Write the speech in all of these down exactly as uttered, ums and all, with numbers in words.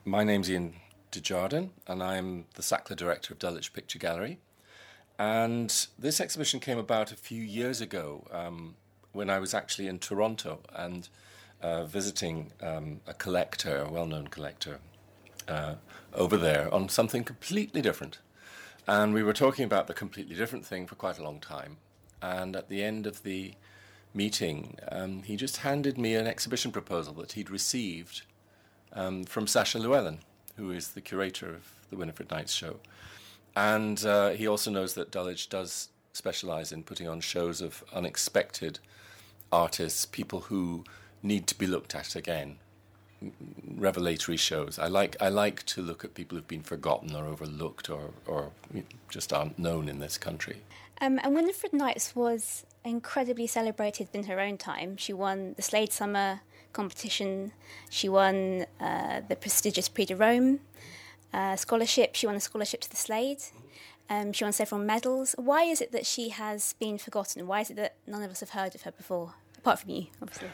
My name's Ian Dujardin, and I'm the Sackler Director of Dulwich Picture Gallery. And this exhibition came about a few years ago um, when I was actually in Toronto and uh, visiting um, a collector, a well-known collector, uh, over there on something completely different. And we were talking about the completely different thing for quite a long time. And at the end of the meeting, um, he just handed me an exhibition proposal that he'd received um, from Sacha Llewellyn, who is the curator of the Winifred Knights show. And uh, he also knows that Dulwich does specialise in putting on shows of unexpected artists, people who need to be looked at again, revelatory shows. I like I like to look at people who've been forgotten or overlooked or, or just aren't known in this country. Um, and Winifred Knights was incredibly celebrated in her own time. She won the Slade Summer competition. She won uh, the prestigious Prix de Rome uh, scholarship. She won a scholarship to the Slade. Um, she won several medals. Why is it that she has been forgotten? Why is it that none of us have heard of her before, apart from you, obviously?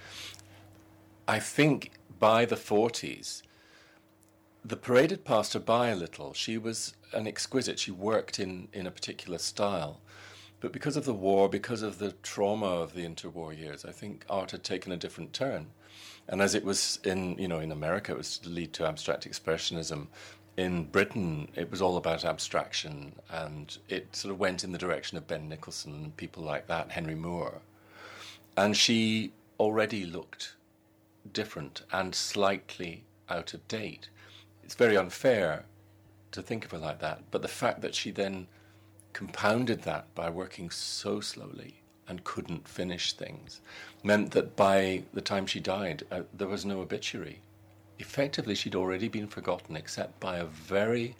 I think by the forties, the parade had passed her by a little. She was an exquisite. She worked in, in a particular style. But because of the war, because of the trauma of the interwar years, I think art had taken a different turn. And as it was in, you know, in America, it was to lead to abstract expressionism. In Britain, it was all about abstraction, and it sort of went in the direction of Ben Nicholson and people like that, Henry Moore. And she already looked different and slightly out of date. It's very unfair to think of her like that, but the fact that she then compounded that by working so slowly and couldn't finish things meant that by the time she died, uh, there was no obituary. Effectively, she'd already been forgotten except by a very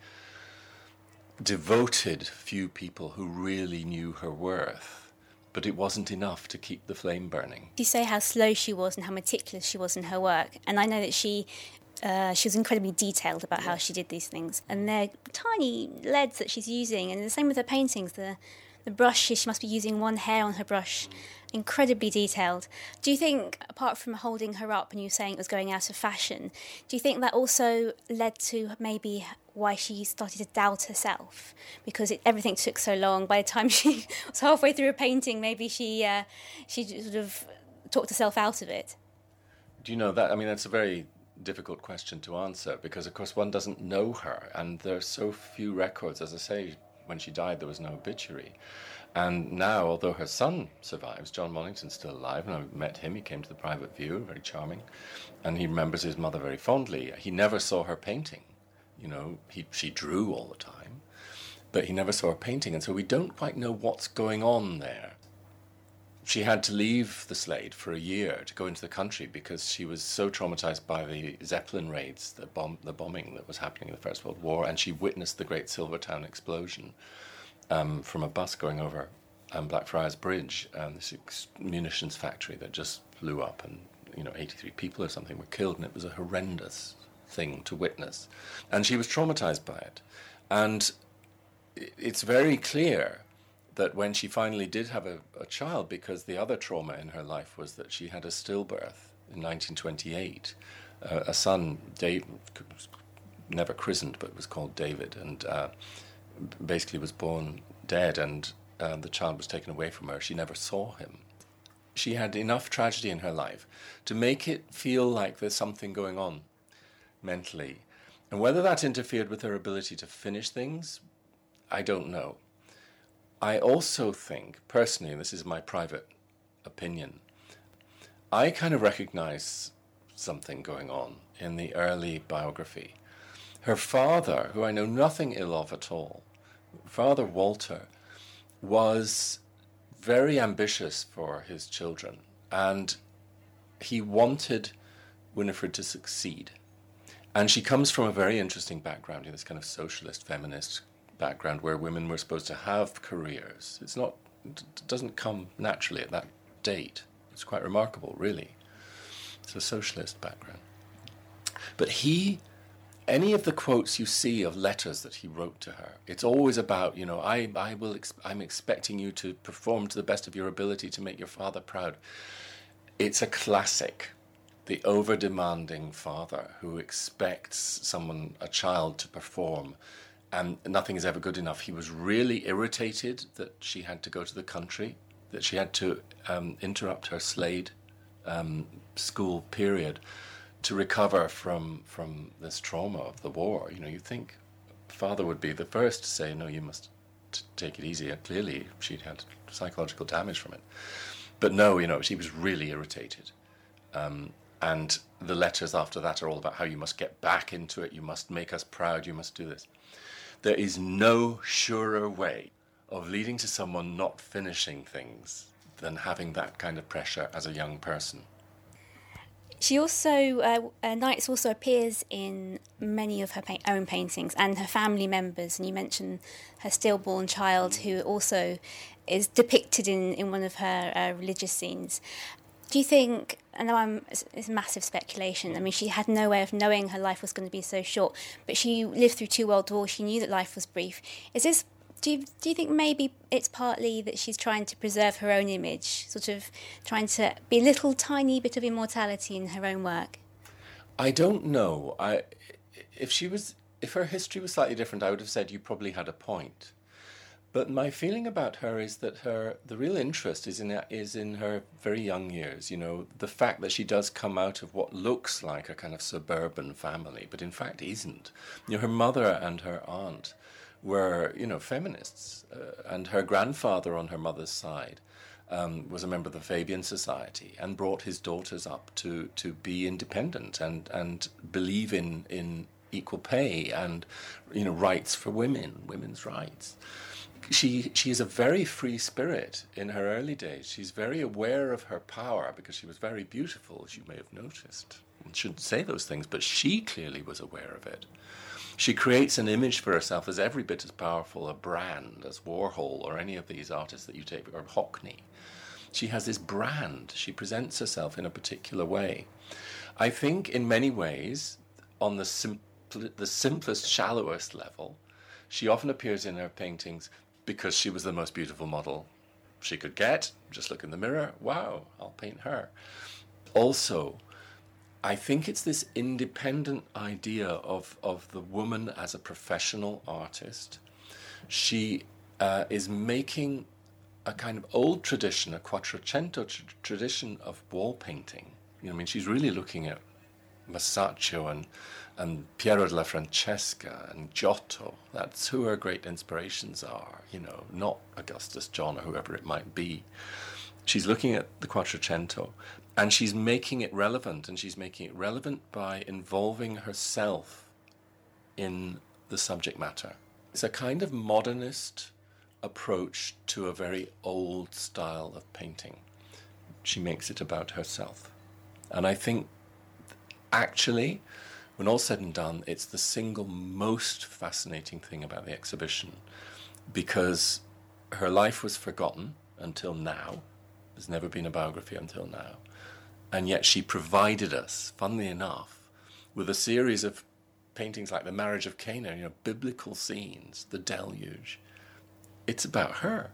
devoted few people who really knew her worth. But it wasn't enough to keep the flame burning. You say how slow she was and how meticulous she was in her work. And I know that she uh, she was incredibly detailed about how she did these things. And they're tiny leads that she's using. And the same with her paintings. The, the brush, she must be using one hair on her brush. Incredibly detailed. Do you think, apart from holding her up and you saying it was going out of fashion, do you think that also led to maybe why she started to doubt herself? Because it, everything took so long. By the time she was halfway through a painting, maybe she uh, she sort of talked herself out of it. Do you know that? I mean, that's a very difficult question to answer because, of course, one doesn't know her, and there are so few records. As I say, when she died, there was no obituary. And now, although her son survives, John Monington's still alive, and I met him. He came to the private view, very charming, and he remembers his mother very fondly. He never saw her painting. You know, he, she drew all the time, but he never saw her painting, and so we don't quite know what's going on there. She had to leave the Slade for a year to go into the country because she was so traumatized by the Zeppelin raids, the, bomb, the bombing that was happening in the First World War, and she witnessed the Great Silvertown explosion um, from a bus going over um, Blackfriars Bridge, um, this ex- munitions factory that just blew up, and you know, eighty-three people or something were killed, and it was a horrendous thing to witness. And she was traumatized by it. And it's very clear that when she finally did have a, a child, because the other trauma in her life was that she had a stillbirth in nineteen twenty-eight, uh, a son, Dave, never christened, but was called David, and uh, basically was born dead, and uh, the child was taken away from her. She never saw him. She had enough tragedy in her life to make it feel like there's something going on mentally. And whether that interfered with her ability to finish things, I don't know. I also think, personally, and this is my private opinion, I kind of recognize something going on in the early biography. Her father, who I know nothing ill of at all, Father Walter, was very ambitious for his children, and he wanted Winifred to succeed. And she comes from a very interesting background, in this kind of socialist, feminist background where women were supposed to have careers. It's not, it doesn't come naturally at that date. It's quite remarkable, really. It's a socialist background. But he, any of the quotes you see of letters that he wrote to her, it's always about, you know, I, I will, ex- I'm expecting you to perform to the best of your ability to make your father proud. It's a classic. the over-demanding father who expects someone, a child, to perform, and nothing is ever good enough. He was really irritated that she had to go to the country, that she had to um, interrupt her Slade um, school period to recover from from this trauma of the war. You know, you think father would be the first to say, no, you must t- take it easy. Clearly, she'd had psychological damage from it. But no, you know, she was really irritated. Um, and the letters after that are all about how you must get back into it, you must make us proud, you must do this. There is no surer way of leading to someone not finishing things than having that kind of pressure as a young person. She also, uh, uh, Nights also appears in many of her pa- own paintings and her family members. And you mentioned her stillborn child, who also is depicted in, in one of her uh, religious scenes. Do you think, I know I'm, it's massive speculation, I mean, she had no way of knowing her life was going to be so short, but she lived through two world wars, she knew that life was brief. Is this, do you, do you think maybe it's partly that she's trying to preserve her own image, sort of trying to be a little tiny bit of immortality in her own work? I don't know. I, if she was, if her history was slightly different, I would have said you probably had a point. But my feeling about her is that her the real interest is in is in her very young years. You know, the fact that she does come out of what looks like a kind of suburban family, but in fact isn't. You know, her mother and her aunt were, you know, feminists, uh, and her grandfather on her mother's side um, was a member of the Fabian Society and brought his daughters up to to be independent and and believe in in equal pay and, you know, rights for women, women's rights. She she is a very free spirit in her early days. She's very aware of her power because she was very beautiful, as you may have noticed. I shouldn't say those things, but she clearly was aware of it. She creates an image for herself as every bit as powerful a brand as Warhol or any of these artists that you take, or Hockney. She has this brand. She presents herself in a particular way. I think in many ways, on the, simpl- the simplest, shallowest level, she often appears in her paintings because she was the most beautiful model she could get. Just look in the mirror, wow, I'll paint her. Also, I think it's this independent idea of, of the woman as a professional artist. She uh, is making a kind of old tradition, a Quattrocento tr- tradition of wall painting. You know, I mean, she's really looking at Masaccio and and Piero della Francesca and Giotto. That's who her great inspirations are, you know, not Augustus John or whoever it might be. She's looking at the Quattrocento and she's making it relevant, and she's making it relevant by involving herself in the subject matter. It's a kind of modernist approach to a very old style of painting. She makes it about herself. And I think actually, when all's said and done, it's the single most fascinating thing about the exhibition, because her life was forgotten until now. There's never been a biography until now. And yet she provided us, funnily enough, with a series of paintings like the Marriage of Cana, you know, biblical scenes, the deluge. It's about her.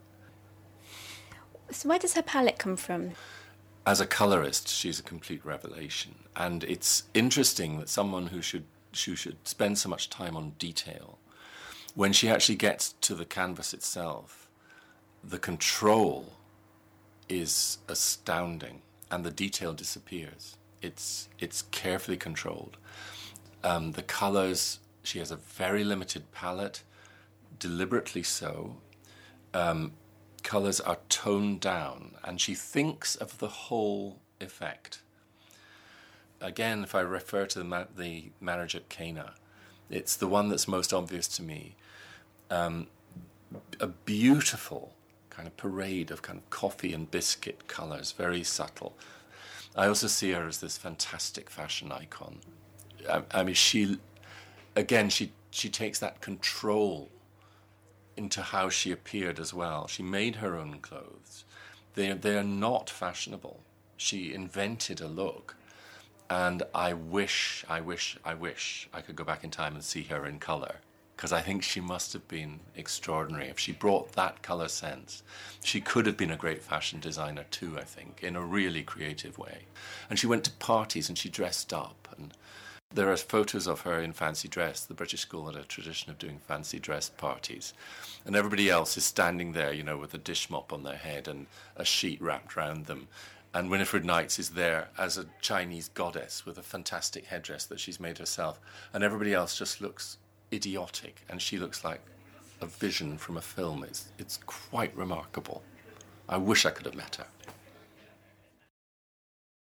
So where does her palette come from? As a colorist, she's a complete revelation. And it's interesting that someone who should who should spend so much time on detail, when she actually gets to the canvas itself, the control is astounding and the detail disappears. It's it's carefully controlled. Um, the colors, she has a very limited palette, deliberately so. Um, colors are toned down, and she thinks of the whole effect. Again, if I refer to the, ma- the Marriage at Cana, it's the one that's most obvious to me. Um, a beautiful kind of parade of kind of coffee and biscuit colors, very subtle. I also see her as this fantastic fashion icon. I, I mean, she, again, she she takes that control into how she appeared as well. She made her own clothes. They're, they're not fashionable. She invented a look. And I wish, I wish, I wish I could go back in time and see her in colour. because I think she must have been extraordinary. If she brought that colour sense, she could have been a great fashion designer too, I think, in a really creative way. And she went to parties and she dressed up, and there are photos of her in fancy dress. The British School had a tradition of doing fancy dress parties. And everybody else is standing there, you know, with a dish mop on their head and a sheet wrapped around them. And Winifred Knights is there as a Chinese goddess with a fantastic headdress that she's made herself. And everybody else just looks idiotic. And she looks like a vision from a film. It's, it's quite remarkable. I wish I could have met her.